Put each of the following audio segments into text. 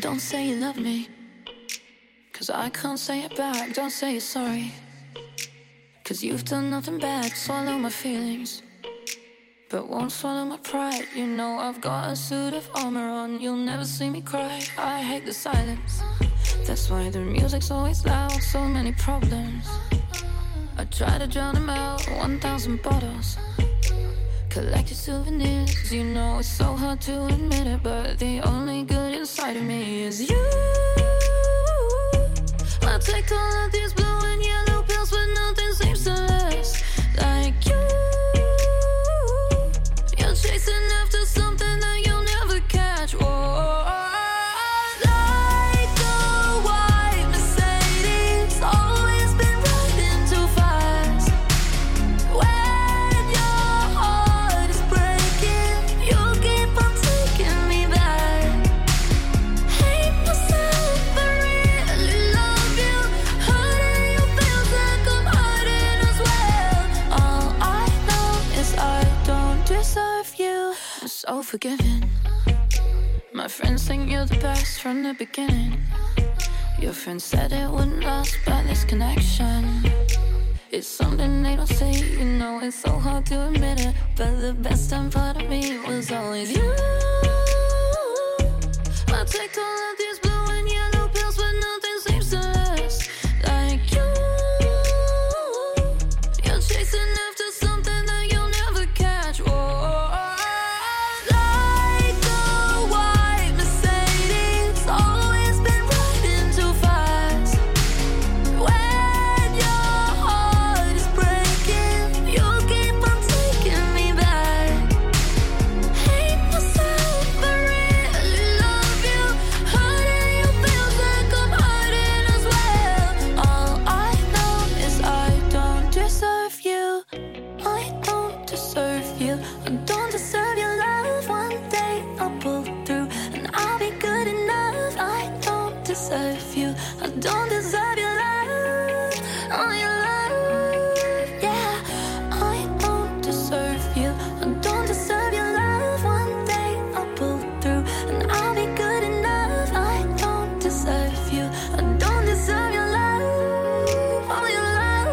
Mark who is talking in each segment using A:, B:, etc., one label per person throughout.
A: Don't say you love me, 'cause I can't say it back. Don't say you're sorry, 'cause you've done nothing bad. Swallow my feelings, but won't swallow my pride. You know I've got a suit of armor on. You'll never see me cry. I hate the silence. That's why the music's always loud. So many problems, I try to drown them out. 1,000 bottles, collected souvenirs. You know it's so hard to admit it, but the only good inside of me is you. I take all of these blue and yellow pills, but nothing seems to last like you. You're chasing after something that you'll never catch. Whoa. Like a white Mercedes, always been riding too fast. When your heart is breaking, you keep on taking me back. Hate myself, but really love you. Hurting you feels like I'm hurting as well. All I know is I don't deserve you. I'm so forgiving. My friends think you're the best from the beginning. Your friend said it wouldn't last, but this connection, it's something they don't see. You know it's so hard to admit it, but the best time part of me was always you. I take all of these blue and yellow pills, but nothing seems to last like you. You're chasing after something that you'll never catch. Whoa. Like a white Mercedes, always been riding too fast. When your heart is breaking, you keep on taking me back. Hate myself, but really love you. Hurting you feels like I'm hurting as well. All I know is I don't deserve you. I don't deserve you. I don't deserve your love. One day I'll pull through and I'll be good enough. I don't deserve you. I don't deserve your love. Oh, your love. Yeah, I don't deserve you. I don't deserve your love. One day I'll pull through and I'll be good enough. I don't deserve you. I don't deserve your love. Oh, your love.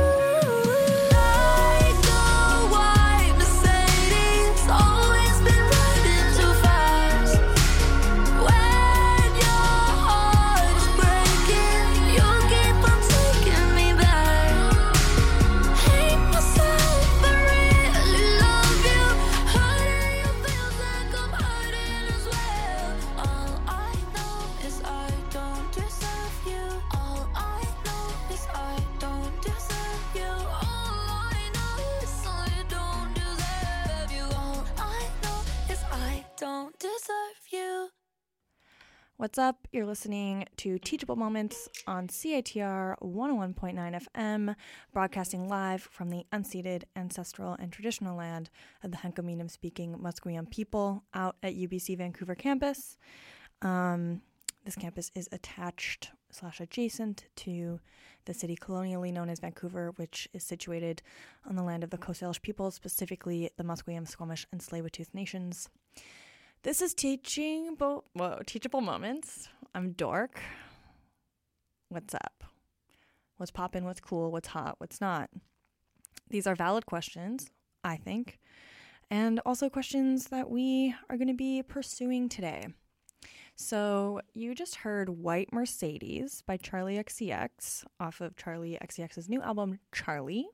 A: Like a white Mercedes, always been riding too fast. When your heart is breaking, you keep on taking me back. Hate myself, but really love you. Hurting you feels like I'm hurting as well. All I know is I don't deserve you. All I know is I don't deserve you. All I know is I don't deserve you. All I know is I don't deserve you.
B: What's up? You're listening to Teachable Moments on CITR 101.9 FM, broadcasting live from the unceded, ancestral, and traditional land of the Hunkaminam-speaking Musqueam people out at UBC Vancouver campus. This campus is attached/adjacent to the city colonially known as Vancouver, which is situated on the land of the Coast Salish people, specifically the Musqueam, Squamish, and Tsleil-Waututh nations. This is Teachable Moments. I'm Dork. What's up? What's poppin'? What's cool? What's hot? What's not? These are valid questions, I think, and also questions that we are going to be pursuing today. So you just heard White Mercedes by Charli XCX off of Charli XCX's new album, Charli.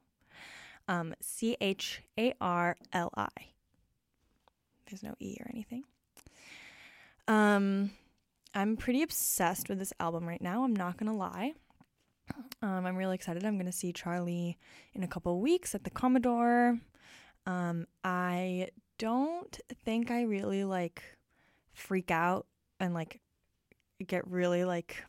B: CHARLI. There's no E or anything. I'm pretty obsessed with this album right now. I'm not going to lie. I'm really excited. I'm going to see Charli in a couple of weeks at the Commodore. I don't think I really freak out and get really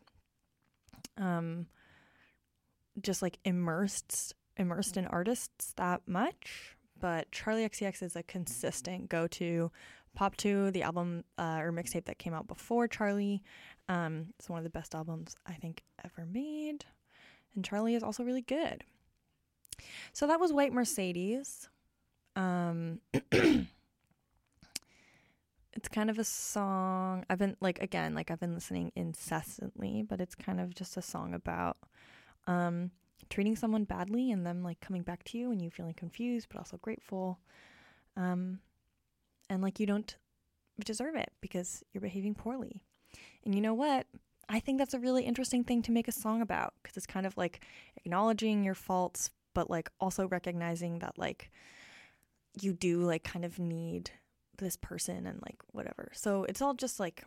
B: just immersed in artists that much. But Charli XCX is a consistent go-to. Pop 2, the album or mixtape that came out before Charli. It's one of the best albums I think ever made. And Charli is also really good. So that was White Mercedes. It's kind of a song I've been I've been listening incessantly, but it's kind of just a song about treating someone badly and them like coming back to you and you feeling confused but also grateful. And like you don't deserve it because you're behaving poorly. And you know what? I think that's a really interesting thing to make a song about, because it's kind of like acknowledging your faults, but like also recognizing that like you do like kind of need this person and like whatever. So it's all just like,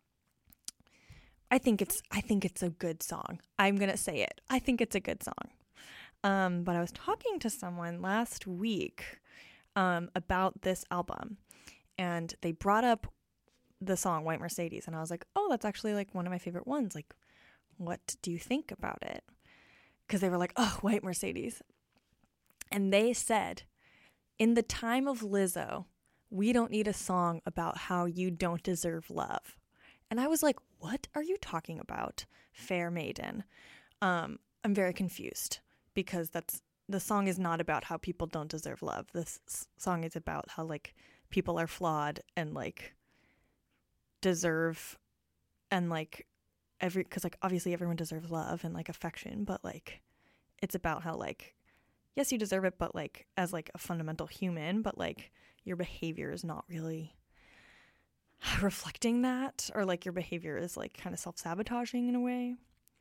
B: I think it's a good song. I'm going to say it. I think it's a good song. But I was talking to someone last week about this album, and they brought up the song White Mercedes, and I was like, oh, that's actually like one of my favorite ones. Like, what do you think about it? Because they were like, oh, White Mercedes. And they said, in the time of Lizzo, we don't need a song about how you don't deserve love. And I was like, what are you talking about, Fair Maiden? I'm very confused, because the song is not about how people don't deserve love. This song is about how like people are flawed and like deserve, and like because like obviously everyone deserves love and like affection, but like it's about how like, yes, you deserve it, but like as like a fundamental human, but like your behavior is not really reflecting that, or like your behavior is like kind of self-sabotaging in a way.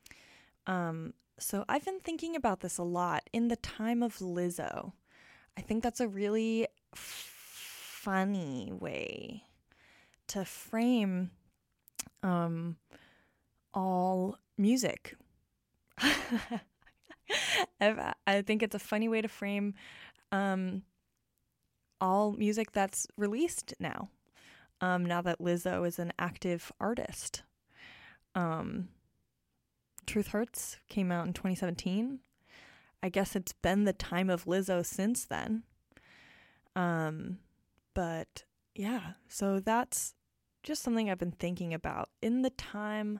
B: So I've been thinking about this a lot in the time of Lizzo. I think that's a really funny way to frame all music. I think it's a funny way to frame all music that's released now. Now that Lizzo is an active artist. Truth Hurts came out in 2017. I guess it's been the time of Lizzo since then. But yeah, so that's just something I've been thinking about in the time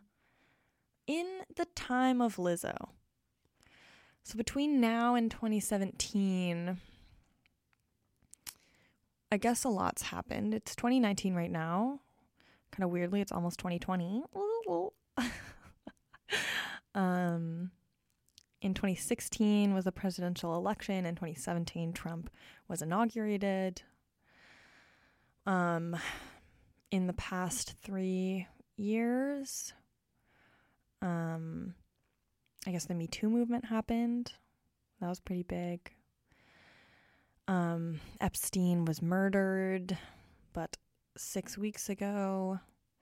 B: of Lizzo. So between now and 2017, I guess a lot's happened. It's 2019 right now. Kind of weirdly, it's almost 2020. In 2016 was the presidential election. In 2017, Trump was inaugurated. In the past 3 years, I guess the Me Too movement happened. That was pretty big. Epstein was murdered, but 6 weeks ago.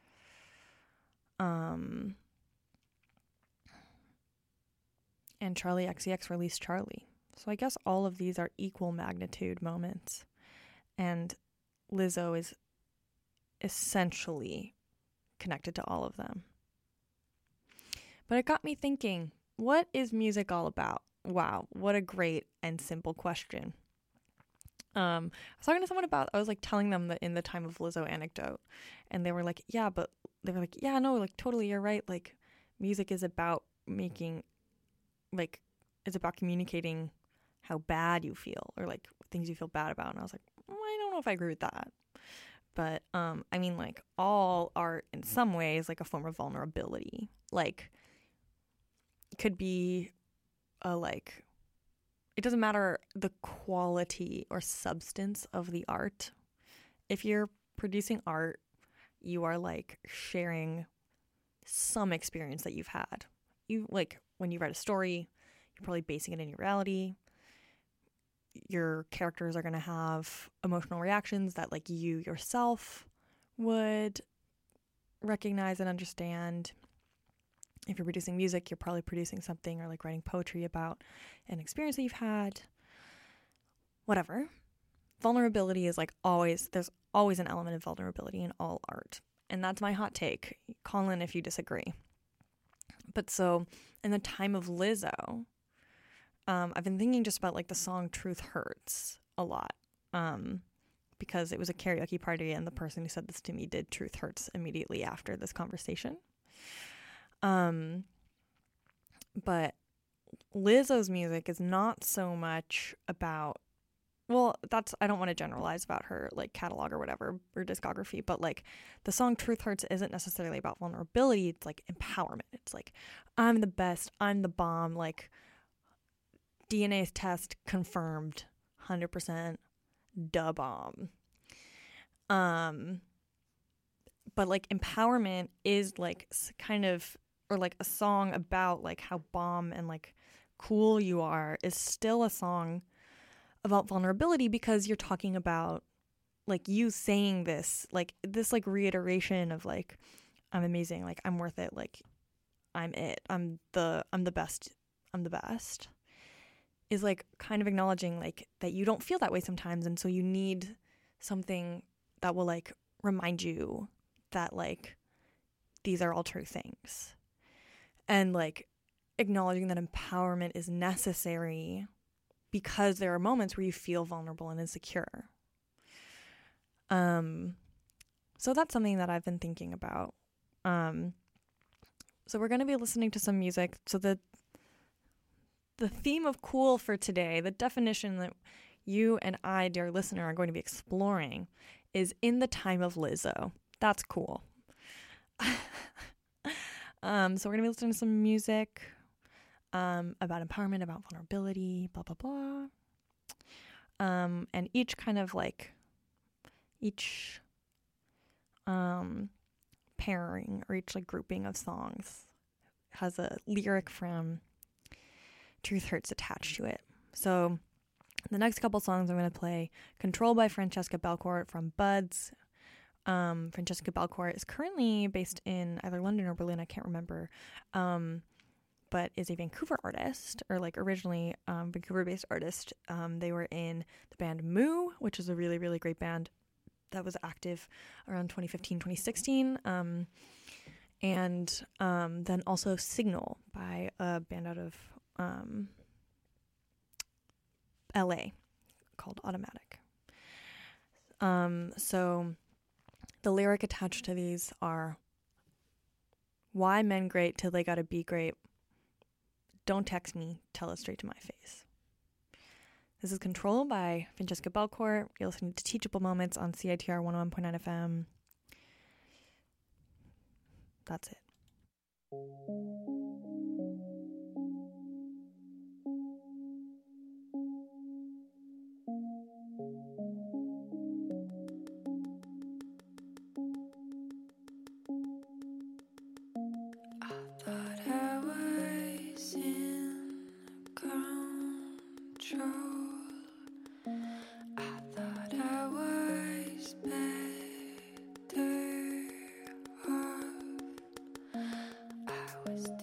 B: And Charli XCX released Charlie. So I guess all of these are equal magnitude moments. And Lizzo is essentially connected to all of them. But it got me thinking, what is music all about? Wow, what a great and simple question. I was talking to someone I was like telling them that in the time of Lizzo anecdote, and they were like, yeah, no, like totally, you're right. Like music is about it's about communicating how bad you feel, or like things you feel bad about. And I was like, I don't know if I agree with that. But I mean, like all art in some ways like a form of vulnerability. Like it could be it doesn't matter the quality or substance of the art. If you're producing art, you are like sharing some experience that you've had. You like when you write a story, you're probably basing it in your reality. Your characters are going to have emotional reactions that like you yourself would recognize and understand. If you're producing music, you're probably producing something, or like writing poetry about an experience that you've had. Whatever. Vulnerability is like there's always an element of vulnerability in all art. And that's my hot take. Call in if you disagree. But so in the time of Lizzo, I've been thinking just about like the song Truth Hurts a lot. Because it was a karaoke party, and the person who said this to me did Truth Hurts immediately after this conversation. But Lizzo's music is not so much about well, I don't want to generalize about her like catalog or whatever, or discography, but like the song Truth Hurts isn't necessarily about vulnerability. It's like empowerment. It's like, I'm the best, I'm the bomb, like DNA test confirmed, 100% da bomb. But like empowerment is like kind of, or like a song about like how bomb and like cool you are is still a song about vulnerability, because you're talking about like you saying this like reiteration of like, I'm amazing, like I'm worth it, like I'm it, I'm the best, I'm the best, is like kind of acknowledging like that you don't feel that way sometimes, and so you need something that will like remind you that like these are all true things, and like acknowledging that empowerment is necessary because there are moments where you feel vulnerable and insecure. So that's something that I've been thinking about. So we're going to be listening to some music. So the theme of cool for today, the definition that you and I, dear listener, are going to be exploring is in the time of Lizzo. That's cool. So we're going to be listening to some music about empowerment, about vulnerability, blah, blah, blah. And each kind of like, each pairing or each like grouping of songs has a lyric from Truth Hurts attached to it. So the next couple songs I'm going to play Control by Francesca Belcourt from Buds. Francesca Belcourt is currently based in either London or Berlin, I can't remember, but is a Vancouver artist, or like originally Vancouver-based artist. They were in the band Moo, which is a really, really great band that was active around 2015, 2016. And then also Signal by a band out of LA called Automatic. So the lyric attached to these are, why men great till they gotta be great? Don't text me, tell it straight to my face. This is Control by Francesca Belcourt. You're listening to Teachable Moments on CITR 101.9 FM. That's it.
A: I was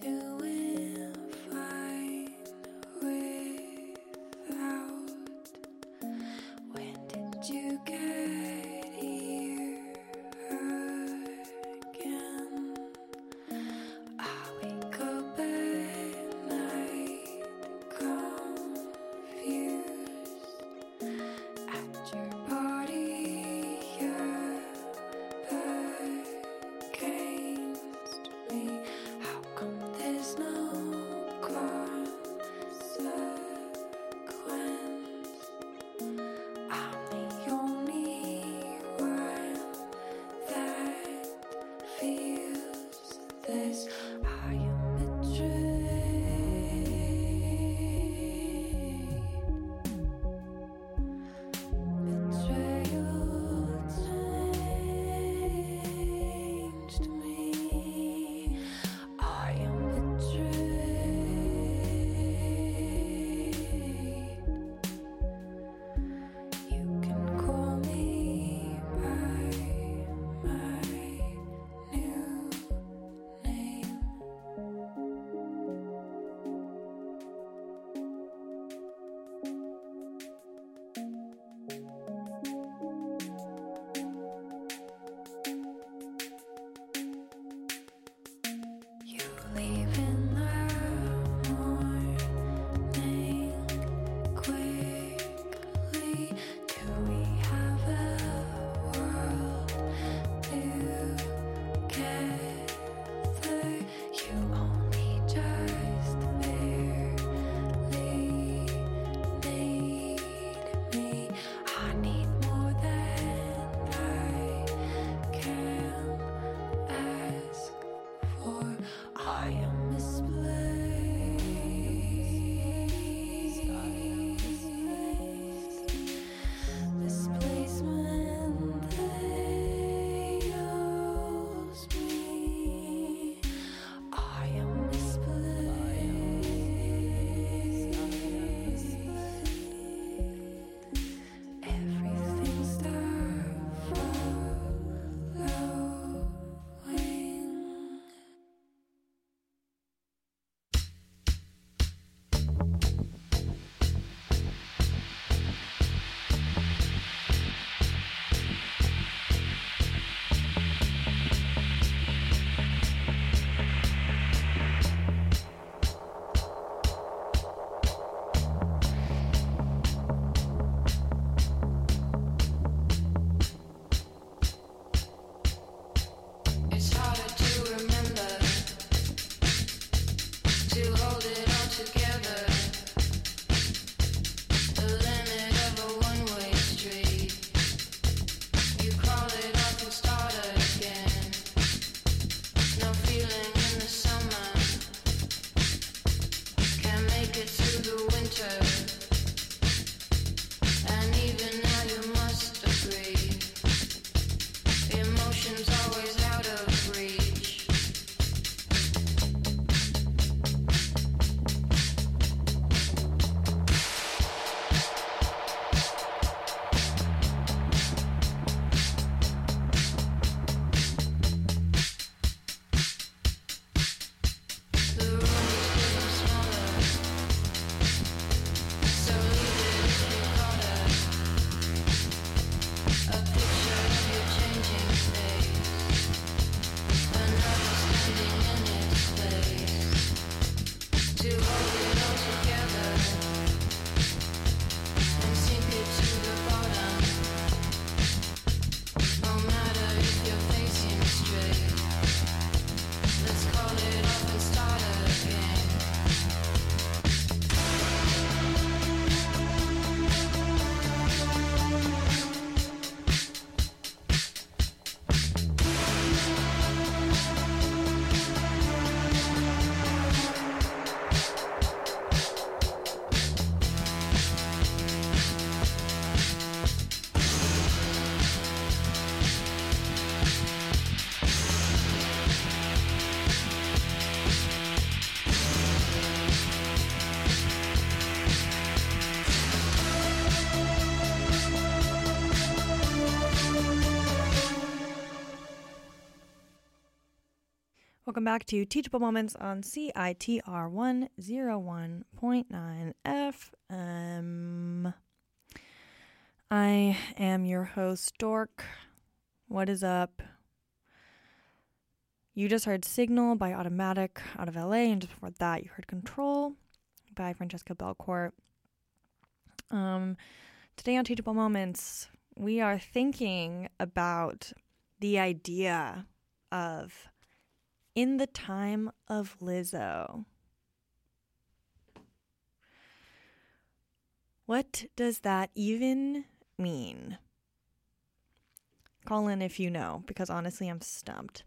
B: Welcome back to Teachable Moments on CITR 101.9 FM. I am your host, Dork. What is up? You just heard Signal by Automatic out of LA, and just before that, you heard Control by Francesca Belcourt. Today on Teachable Moments, we are thinking about the idea of in the time of Lizzo. What does that even mean? Call in if you know, because honestly, I'm stumped.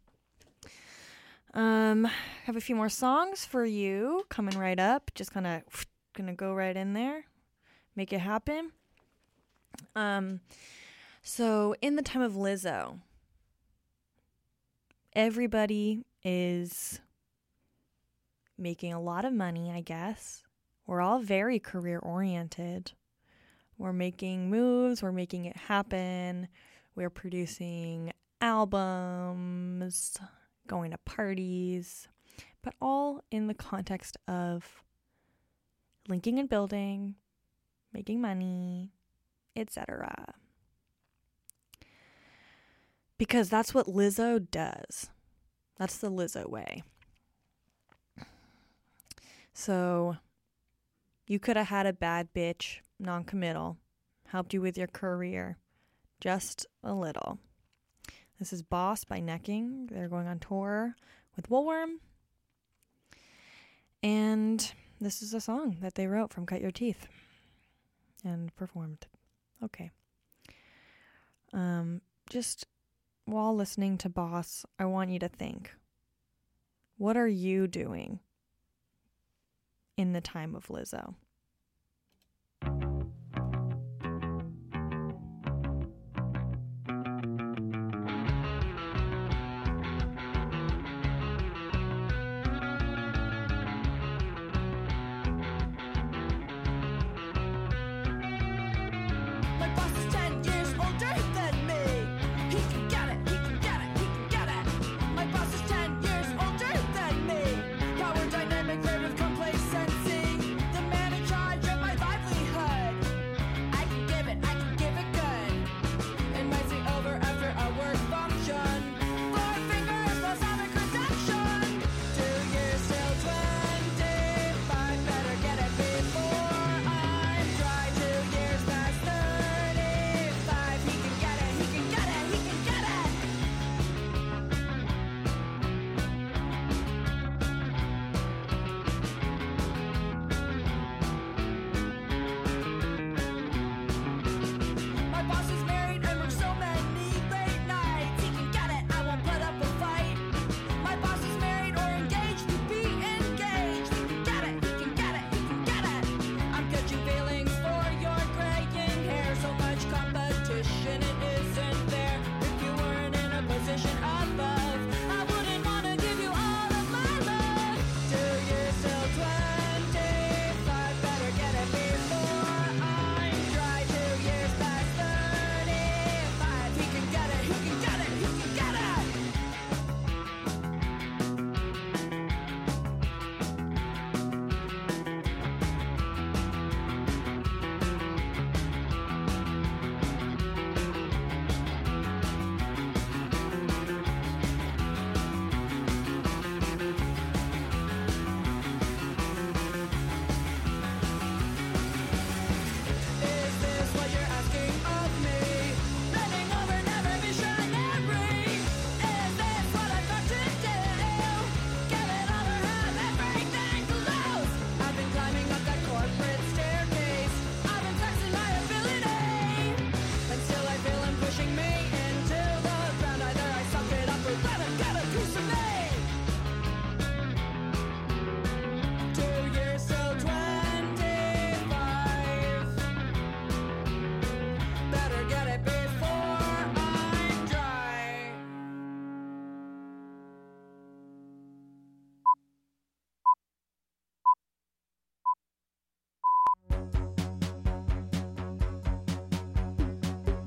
B: Have a few more songs for you coming right up. Just gonna go right in there, make it happen. So in the time of Lizzo, everybody is making a lot of money, I guess. We're all very career-oriented. We're making moves. We're making it happen. We're producing albums, going to parties, but all in the context of linking and building, making money, etc. Because that's what Lizzo does. That's the Lizzo way. So you could have had a bad bitch, non-committal, helped you with your career just a little. This is Boss by Necking. They're going on tour with Woolworm. And this is a song that they wrote from Cut Your Teeth and performed. Okay. Just while listening to Boss, I want you to think, what are you doing in the time of Lizzo?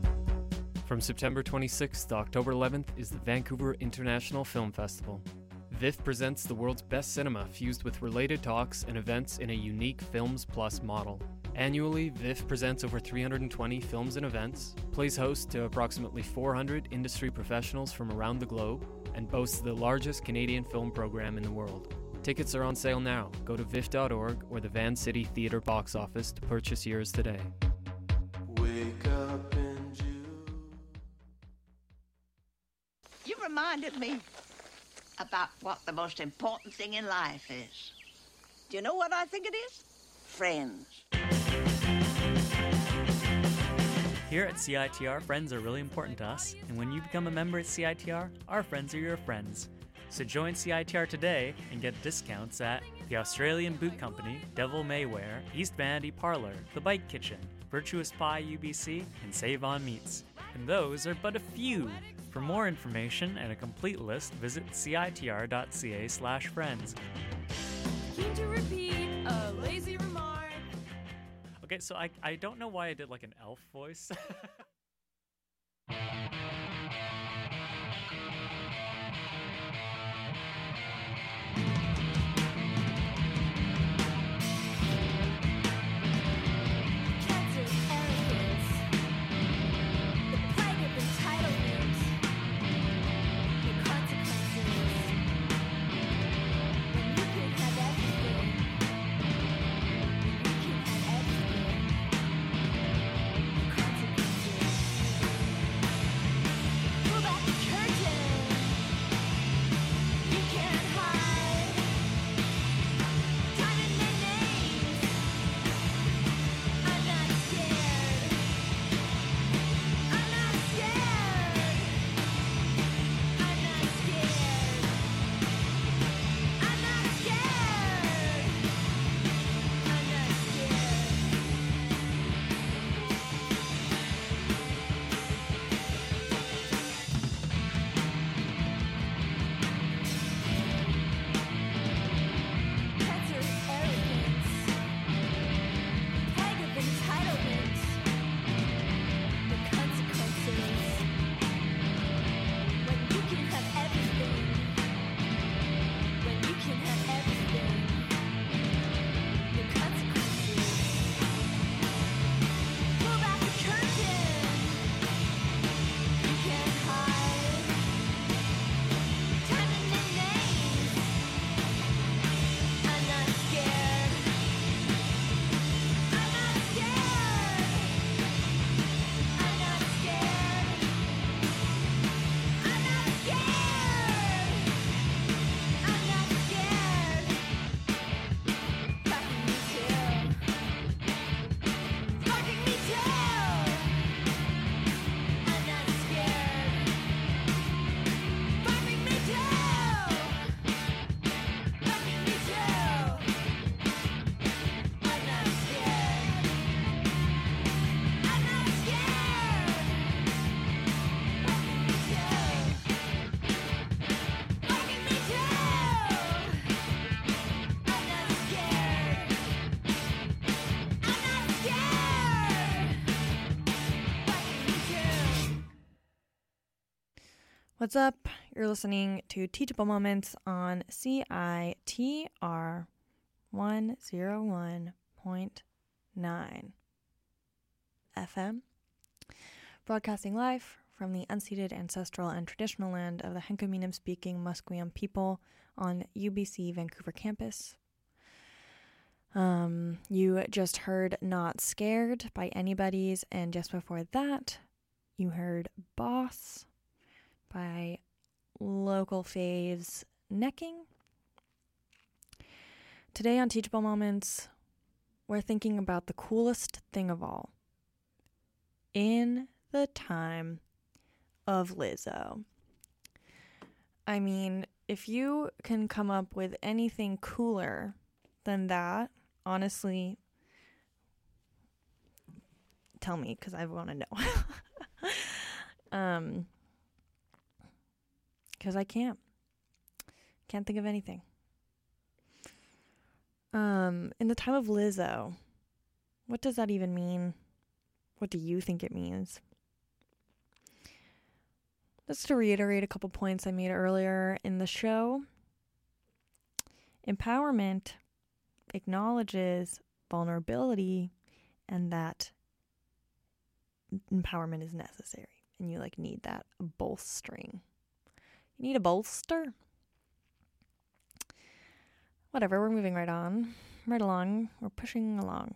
C: From September 26th to October 11th is the Vancouver International Film Festival. VIF presents the world's best cinema fused with related talks and events in a unique Films Plus model. Annually, VIF presents over 320 films and events, plays host to approximately 400 industry professionals from around the globe, and boasts the largest Canadian film program in the world. Tickets are on sale now. Go to vif.org or the Van City Theatre box office to purchase yours today.
D: Wake up in June.
E: You reminded me about what the most important thing in life is. Do you know what I think it is? Friends.
F: Here at CITR, friends are really important to us, and when you become a member at CITR, our friends are your friends. So join CITR today and get discounts at the Australian Boot Company, Devil Maywear, East Vanity Parlor, The Bike Kitchen, Virtuous Pie UBC, and Save On Meats. And those are but a few. For more information and a complete list, visit citr.ca/friends.
A: Keen to repeat a lazy remark.
F: Okay, so I don't know why I did like an elf voice.
A: Cancer, arrogance, the plague of entitlement, the consequences. When you can have everything, you can have everything. The consequences. Pull back the curtain. You can't hide. Time in their names. I'm not scared. I'm not scared. I'm not scared. I'm not scared. I'm not scared. Cancer, arrogance, plague of entitlement, the consequences. When you can have everything, when you can have everything, the consequences. Pull back the curtain. You can't hide. Time in their names. I'm not scared. I'm not scared. I'm not scared. I'm not scared. I'm not scared. Fucking me too. Fucking me too. I'm not scared. Fucking me too. Fucking me too. I'm not scared. I'm not scared. Fucking me too. Fucking me too. I'm not scared. I'm not scared. Fucking me too.
B: What's up? You're listening to Teachable Moments on CITR 101.9 FM. Broadcasting live from the unceded ancestral and traditional land of the Hunkaminam-speaking Musqueam people on UBC Vancouver campus. You just heard Not Scared by Anybody's, and just before that, you heard Boss by local faves Necking. Today on Teachable Moments, we're thinking about the coolest thing of all. In the time of Lizzo. I mean, if you can come up with anything cooler than that, honestly, tell me, because I want to know. Because I can't think of anything. In the time of Lizzo, what does that even mean? What do you think it means? Just to reiterate a couple points I made earlier in the show, Empowerment acknowledges vulnerability and that empowerment is necessary. And you need that bolstering. You need a bolster? Whatever, we're moving right along. We're pushing along.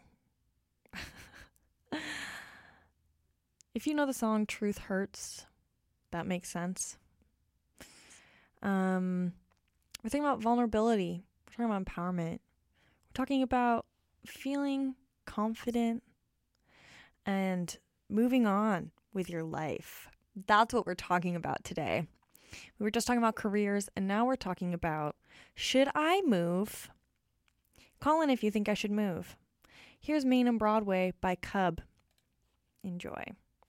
B: If you know the song Truth Hurts, that makes sense. We're talking about vulnerability. We're talking about empowerment. We're talking about feeling confident and moving on with your life. That's what we're talking about today. We were just talking about careers, and now we're talking about, should I move? Call in if you think I should move. Here's Main and Broadway by Cub. Enjoy.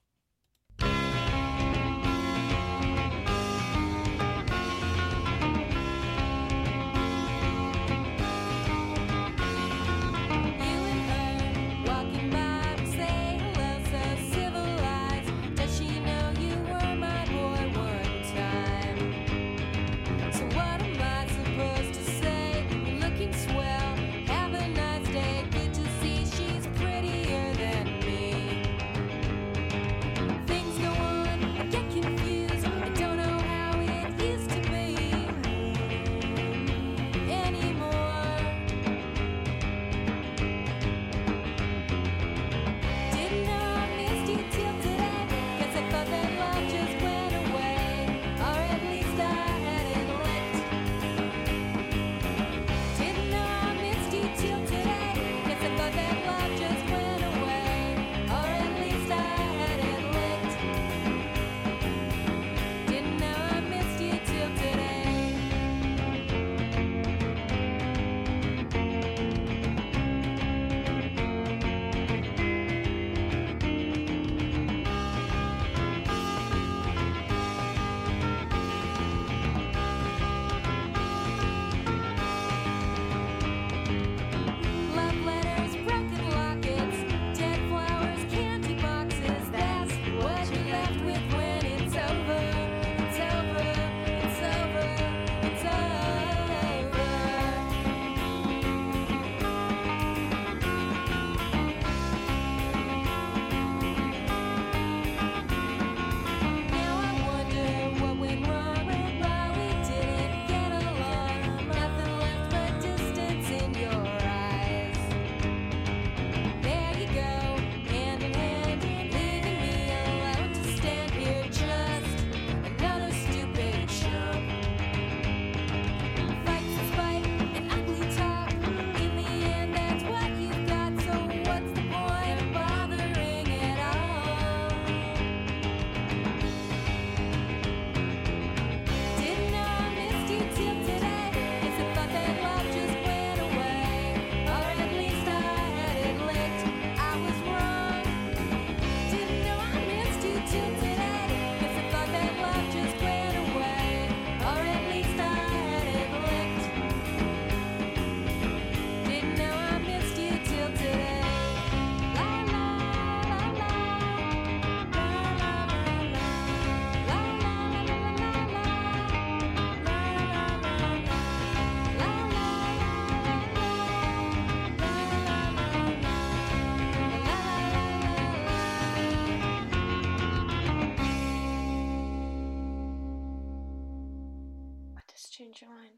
G: Change your mind.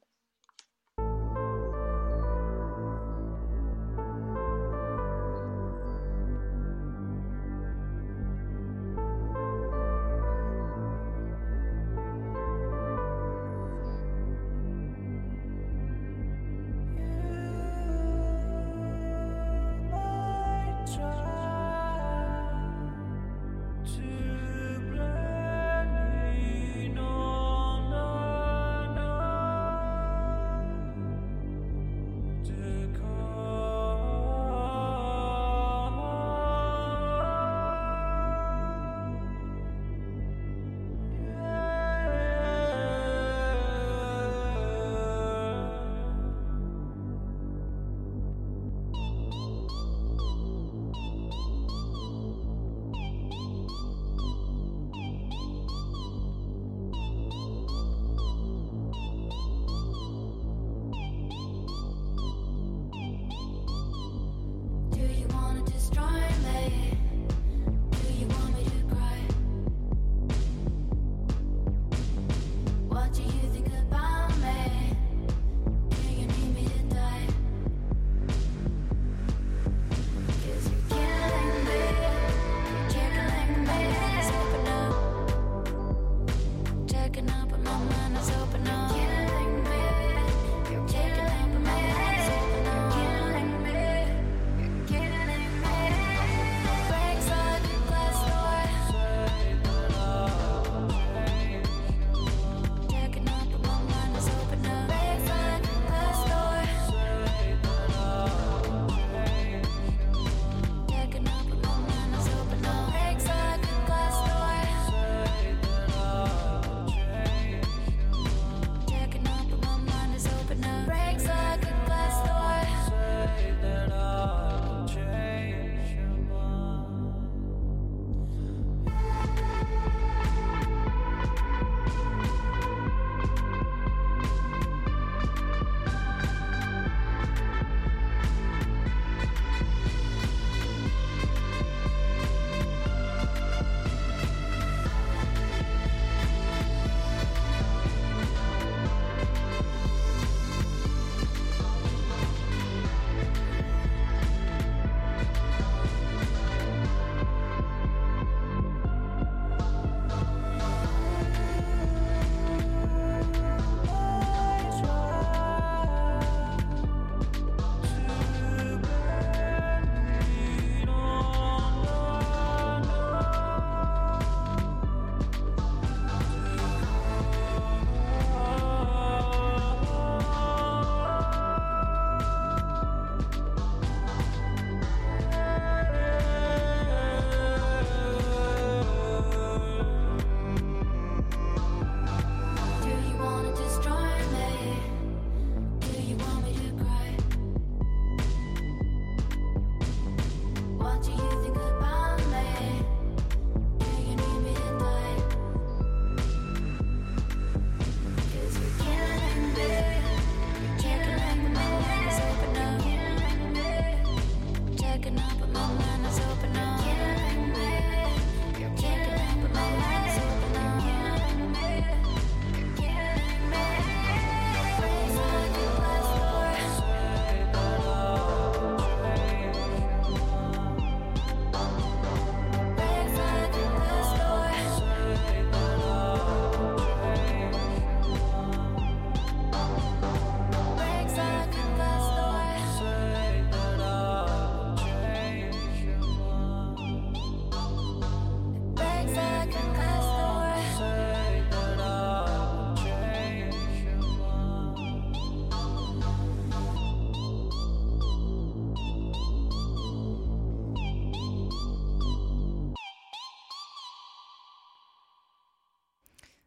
D: To blend in on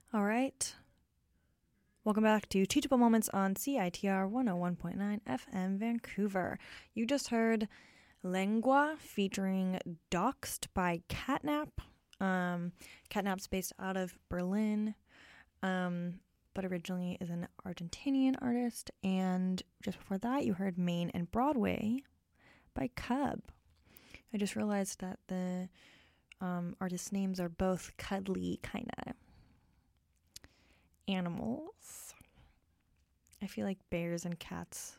B: All right. Welcome back to Teachable Moments on CITR 101.9 FM Vancouver. You just heard Lengua featuring Doxed by Catnap. Catnap's based out of Berlin, but originally is an Argentinian artist. And just before that, you heard Maine and Broadway by Cub. I just realized that the artists' names are both cuddly kind of animals. I feel like bears and cats.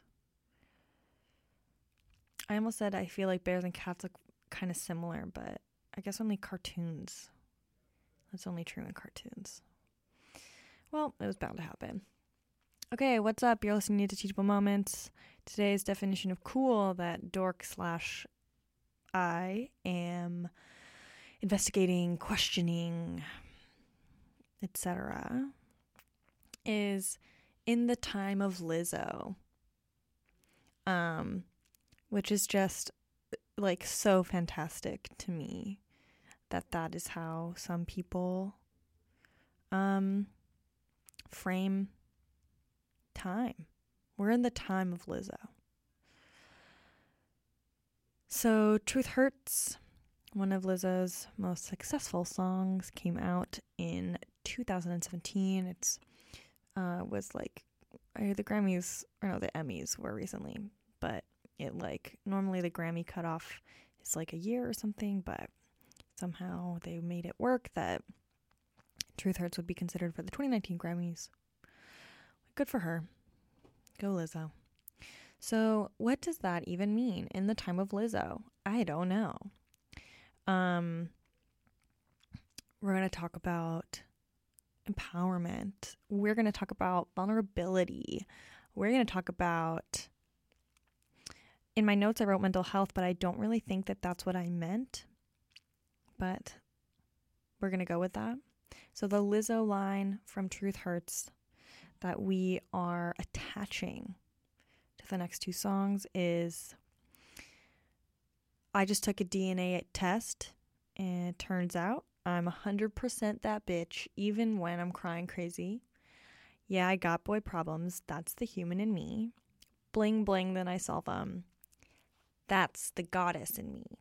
B: I almost said I feel like bears and cats look kind of similar, but I guess only cartoons. That's only true in cartoons. Well, it was bound to happen. Okay, what's up? You're listening to Teachable Moments. Today's definition of cool that dork/I am investigating, questioning, etc. is in the time of Lizzo, which is just like so fantastic to me that is how some people frame time. We're in the time of Lizzo. So Truth Hurts, one of Lizzo's most successful songs, came out in 2017. It's was like the Grammys, or no, the Emmys were recently, but it like normally the Grammy cutoff is like a year or something, but somehow they made it work that Truth Hurts would be considered for the 2019 Grammys. Good for her. Go Lizzo. So what does that even mean in the time of Lizzo? I don't know. We're going to talk about empowerment. We're going to talk about vulnerability. We're going to talk about, in my notes I wrote mental health, but I don't really think that that's what I meant. But we're going to go with that. So the Lizzo line from Truth Hurts that we are attaching to the next two songs is, I just took a DNA test and it turns out I'm 100% that bitch, even when I'm crying crazy. Yeah, I got boy problems. That's the human in me. Bling bling, then I solve them. That's the goddess in me.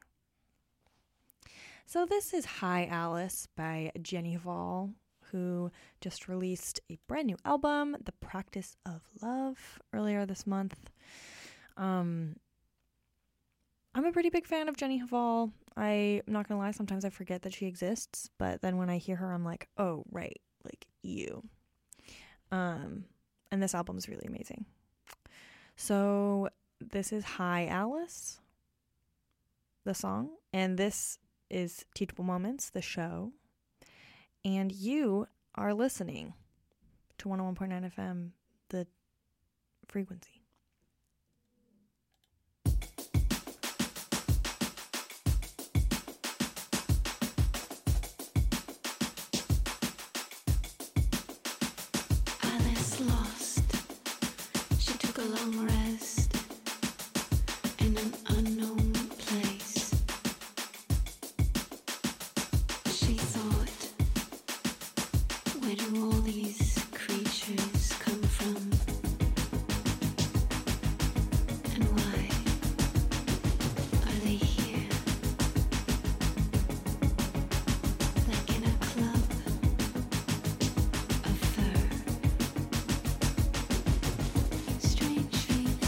B: So this is Hi Alice by Jenny Hval, who just released a brand new album, The Practice of Love, earlier this month. I'm a pretty big fan of Jenny Hval. I'm not gonna lie, sometimes I forget that she exists, but then when I hear her, I'm like, oh, right, like you. And this album is really amazing. So this is Hi Alice, the song, and this is Teachable Moments, the show, and you are listening to 101.9 FM, the frequency.
G: Alice lost. She took a long rest in an unknown place. She thought, where do all these creatures come from? And why are they here? Like in a club of fur. Strange feeling.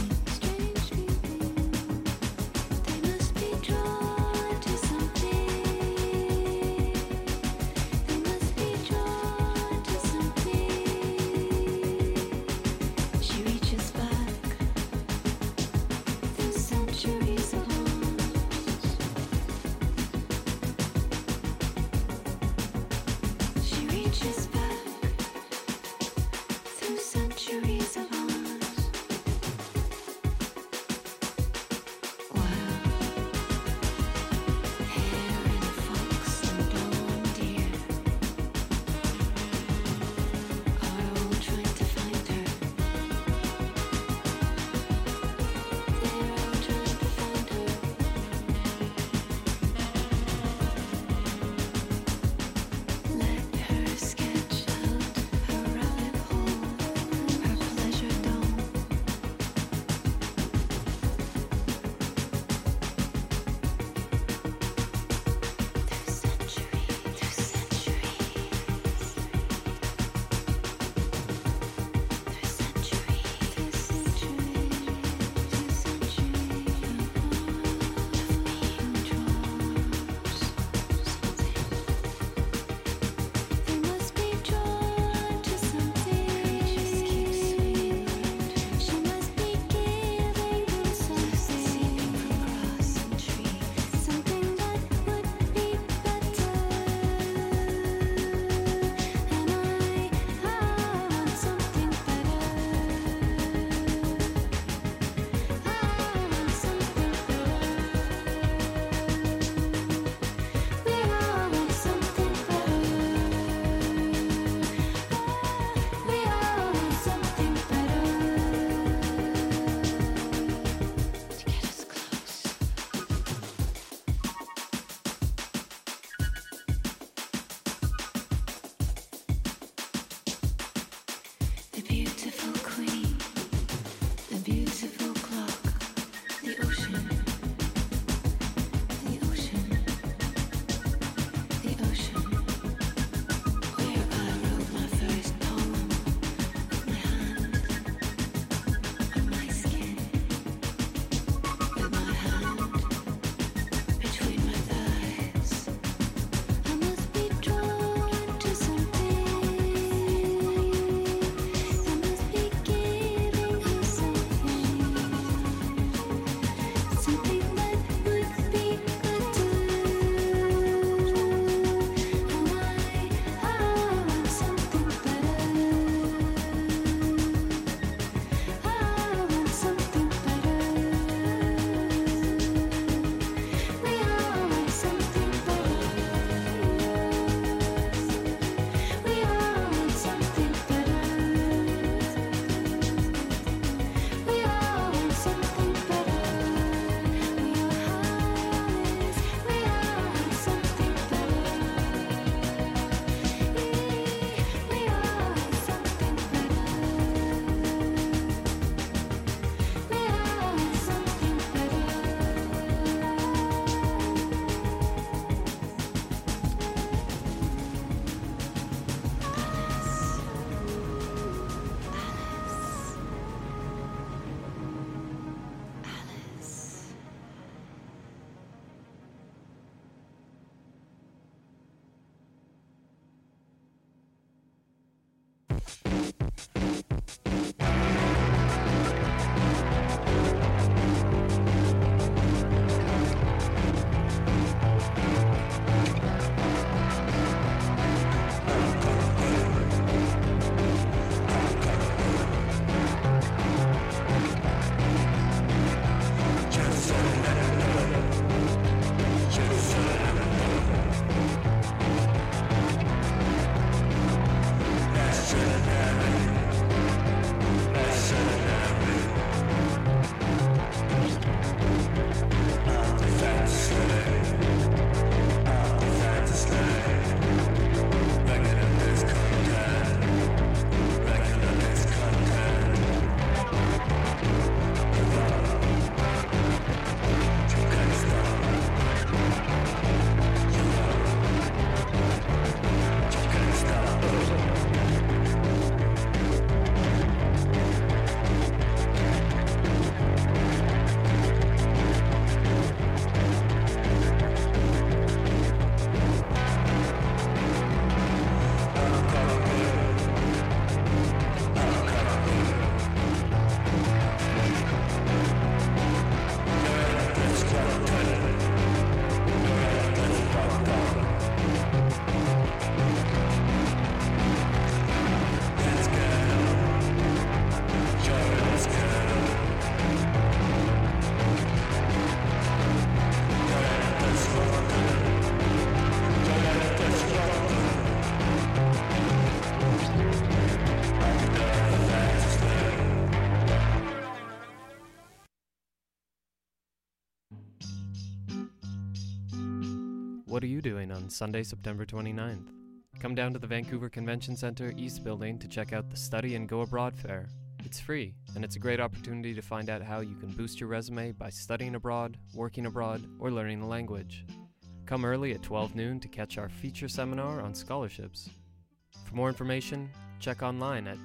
C: what are you doing on Sunday, September 29th? Come down to the Vancouver Convention Centre East Building to check out the Study and Go Abroad Fair. It's free, and it's a great opportunity to find out how you can boost your resume by studying abroad, working abroad, or learning a language. Come early at 12 noon to catch our feature seminar on scholarships. For more information, check online at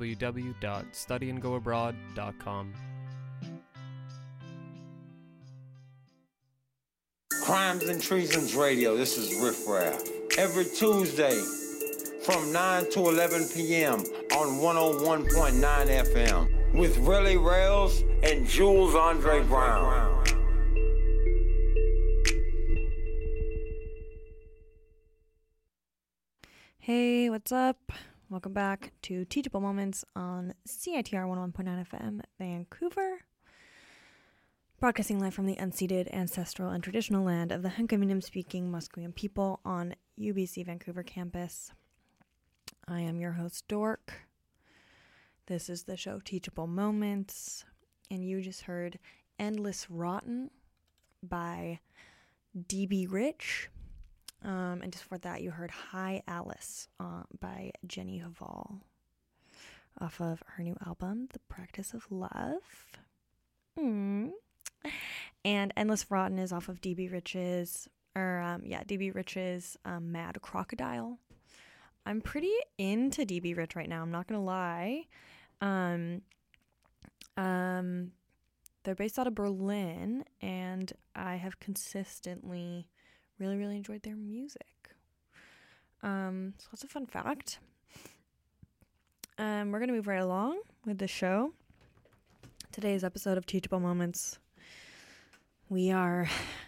C: www.studyandgoabroad.com.
H: Crimes and Treasons Radio, this is Riff Raff. Every Tuesday from 9 to 11 p.m. on 101.9 FM with Relly Rails and Jules Andre Brown.
B: Hey, what's up? Welcome back to Teachable Moments on CITR 101.9 FM Vancouver. Broadcasting live from the unceded, ancestral, and traditional land of the Hunkaminam-speaking Musqueam people on UBC Vancouver campus. I am your host, Dork. This is the show Teachable Moments, and you just heard Endless Rotten by DB Rich. And just for that, you heard Hi Alice by Jenny Hval off of her new album, The Practice of Love. And Endless Rotten is off of DB Rich's, Mad Crocodile. I'm pretty into DB Rich right now, I'm not gonna lie. They're based out of Berlin, and I have consistently really enjoyed their music. So that's a fun fact. We're going to move right along with the show. Today's episode of Teachable Moments, we are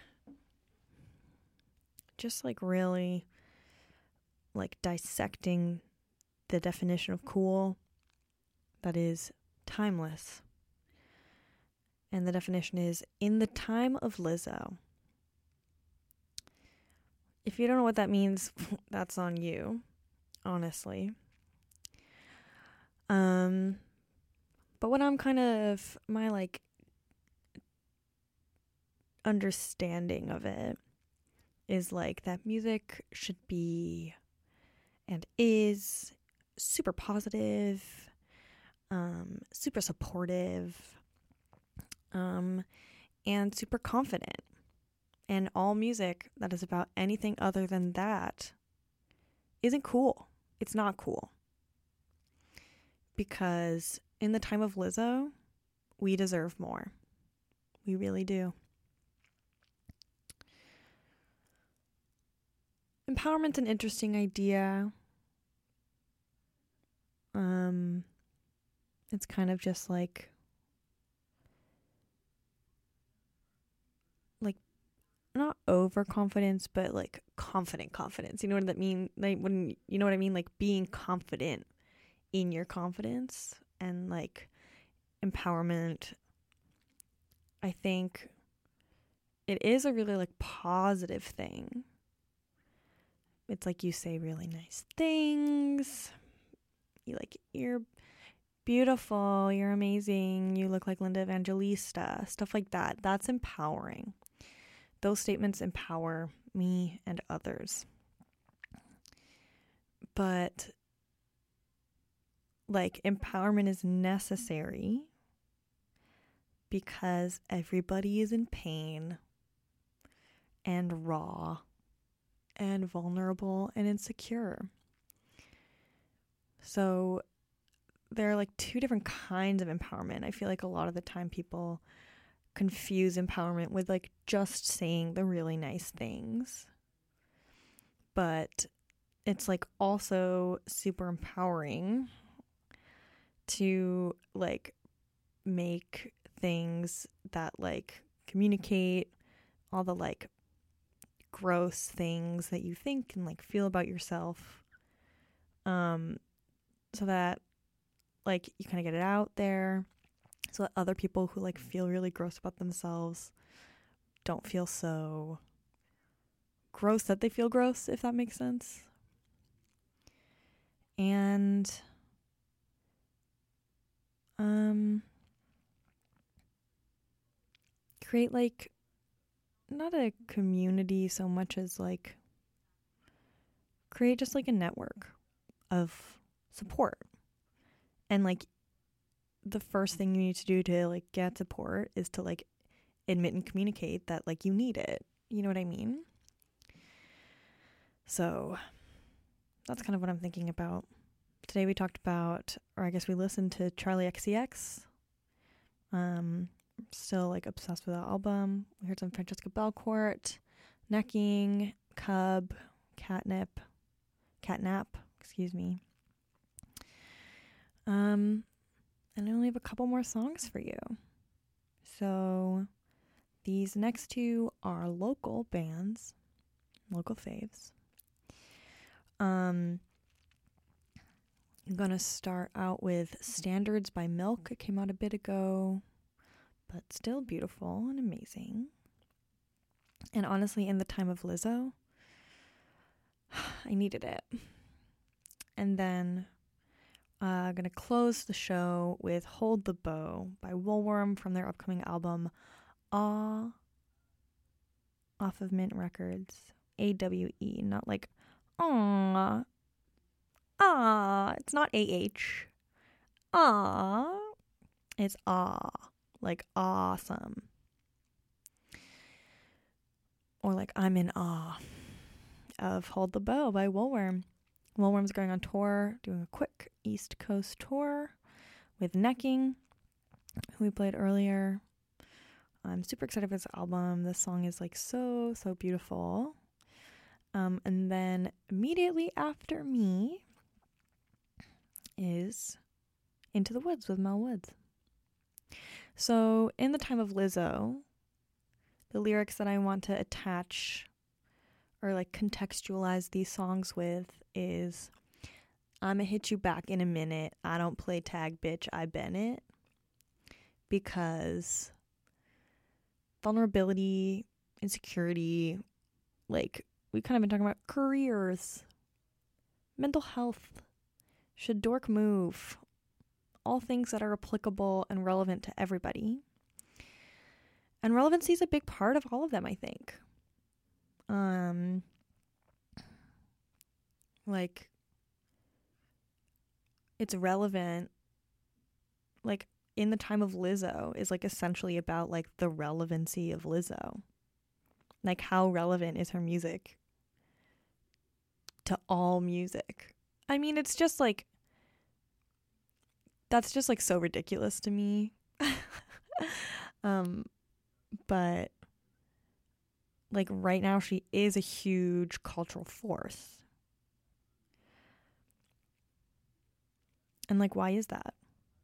B: just really dissecting the definition of cool that is timeless. And the definition is, in the time of Lizzo. If you don't know what that means, that's on you, honestly. But what I'm my understanding of it is that music should be and is super positive, super supportive, and super confident. And all music that is about anything other than that isn't cool. It's not cool. Because in the time of Lizzo, we deserve more. We really do. Empowerment's an interesting idea. It's kind of just not overconfidence, but confident confidence. You know what that mean? You know what I mean? Being confident in your confidence and empowerment. I think it is a really positive thing. It's you say really nice things. You're beautiful, you're amazing, you look like Linda Evangelista, stuff like that. That's empowering. Those statements empower me and others. But empowerment is necessary because everybody is in pain and raw and vulnerable and insecure. So there are two different kinds of empowerment. I feel a lot of the time people confuse empowerment with just saying the really nice things. But it's also super empowering to make things that communicate all the gross things that you think and feel about yourself, so that you kind of get it out there, so that other people who feel really gross about themselves don't feel so gross that they feel gross, if that makes sense. And create not a community so much as like create just like a network of support. And like the first thing you need to do to like get support is to like admit and communicate that like you need it. You know what I mean? So that's kind of what I'm thinking about. Today we talked about, or I guess we listened to Charlie XCX. Still like obsessed with that album. We heard some Francesca Belcourt, Necking, Cub, Catnap, excuse me. And I only have a couple more songs for you. So these next two are local bands, local faves. I'm gonna start out with Standards by Milk. It came out a bit ago, but still beautiful and amazing. And honestly, in the time of Lizzo, I needed it. And then I'm going to close the show with Hold the Bow by Woolworm from their upcoming album, Awe, off of Mint Records. AWE, not like, aw. It's not AH. Aw. It's awe. Like awesome. Or like I'm in awe of Hold the Bow by Woolworm. Woolworm's going on tour, doing a quick East Coast tour with Necking, who we played earlier. I'm super excited for this album. This song is like so beautiful. And then immediately after me is Into the Woods with Mel Woods. So in the time of Lizzo, the lyrics that I want to attach or like contextualize these songs with is, I'ma hit you back in a minute. I don't play tag, bitch. I been it. Because vulnerability, insecurity, like we kind of been talking about careers, mental health, should dork move, all things that are applicable and relevant to everybody. And relevancy is a big part of all of them, I think. Like, it's relevant, like, in the time of Lizzo is, like, essentially about, like, the relevancy of Lizzo. Like, how relevant is her music to all music? I mean, it's just, like, that's just, like, so ridiculous to me. But, like, right now she is a huge cultural force. And, like, why is that?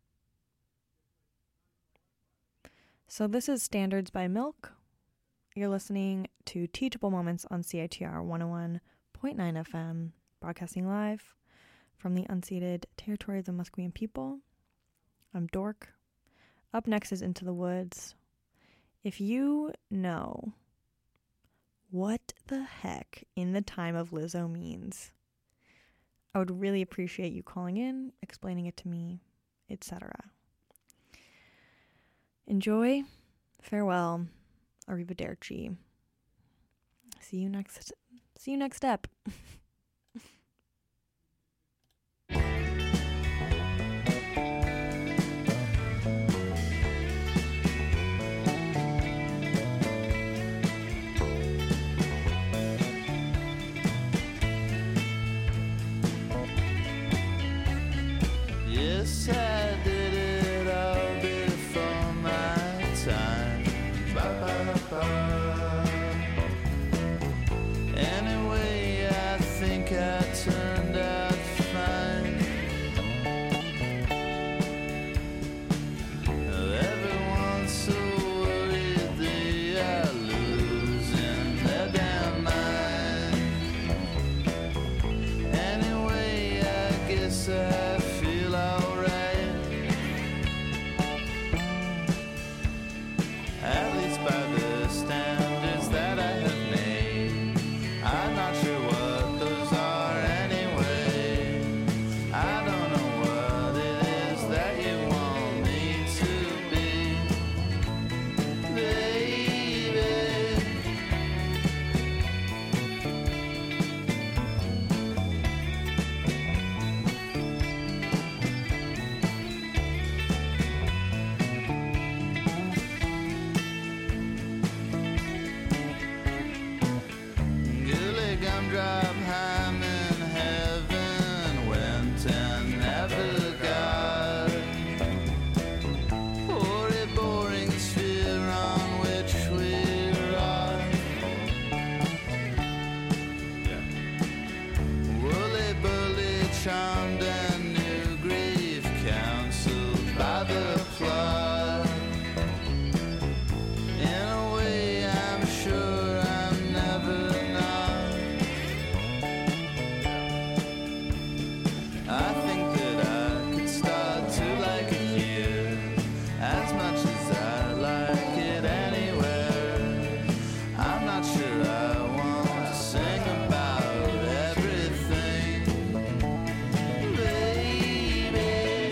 B: So this is Standards by Milk. You're listening to Teachable Moments on CITR 101.9 FM, broadcasting live from the unceded territory of the Musqueam people. I'm Dork. Up next is Into the Woods. If you know what the heck in the time of Lizzo means, I would really appreciate you calling in, explaining it to me, etc. Enjoy. Farewell. Arrivederci. See you next step.
I: Yes, I did it all before my time. Anyway, I think I turned out fine. Everyone's so worried they are losing their damn mind. Anyway, I guess I feel alright. At least by the standards that I have made. I'm not sure what those are anyway. I don't know what it is that you want me to be. Baby, found a new grief counseled by the plot. In a way I'm sure I'm never not. I think that I could start to like it here as much as I like it anywhere. I'm not sure I want to sing about everything, baby.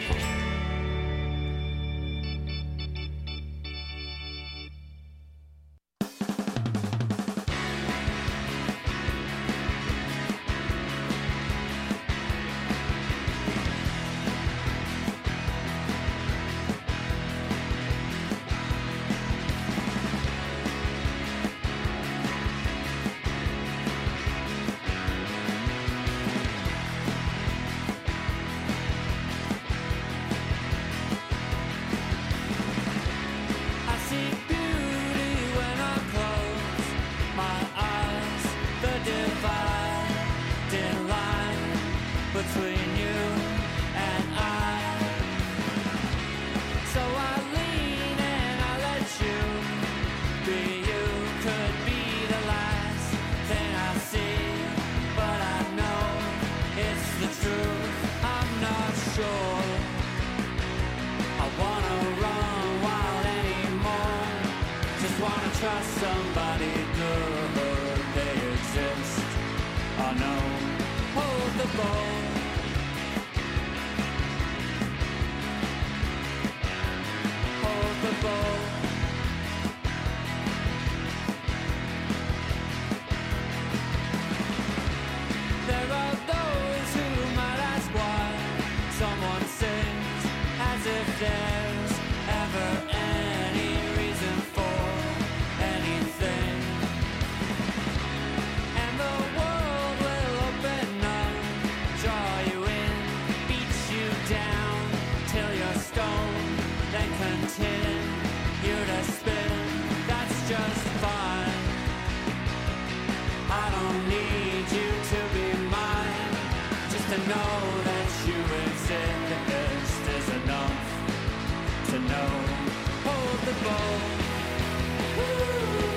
J: I see beauty when I close my eyes. The dividing line between you and I. So I lean and I let you be. You could be the last thing I see, but I know it's the truth. I'm not sure I wanna run wild anymore. Just wanna trust somebody good. They exist. I know. Hold the ball. Hold the ball. There are those who might ask why someone sings as if there's ever any reason for anything. And the world will open up, draw you in, beat you down till you're stoned, then continue to spin. That's just fine. I don't need you to be mine. Just to know that you exist is enough to know. Hold the ball. Woo!